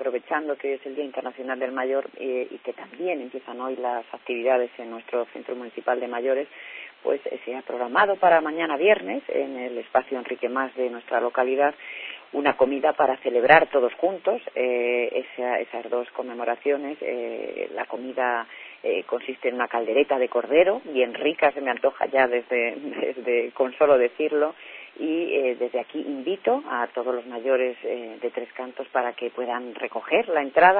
aprovechando que es el Día Internacional del Mayor y que también empiezan hoy las actividades en nuestro Centro Municipal de Mayores, pues se ha programado para mañana viernes en el espacio Enrique Mas de nuestra localidad una comida para celebrar todos juntos esas dos conmemoraciones. La comida consiste en una caldereta de cordero, bien rica, se me antoja ya desde con solo decirlo, y desde aquí invito a todos los mayores de Tres Cantos para que puedan recoger la entrada